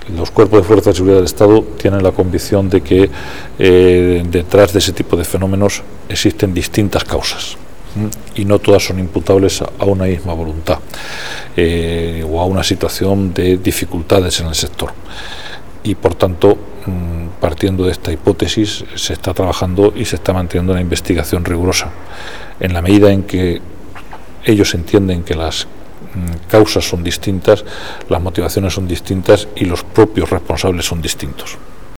los cuerpos de fuerza de seguridad del Estado tienen la convicción de que detrás de ese tipo de fenómenos existen distintas causas y no todas son imputables a una misma voluntad o a una situación de dificultades en el sector. Y por tanto, partiendo de esta hipótesis, se está trabajando y se está manteniendo una investigación rigurosa. En la medida en que ellos entienden que las causas son distintas, las motivaciones son distintas y los propios responsables son distintos.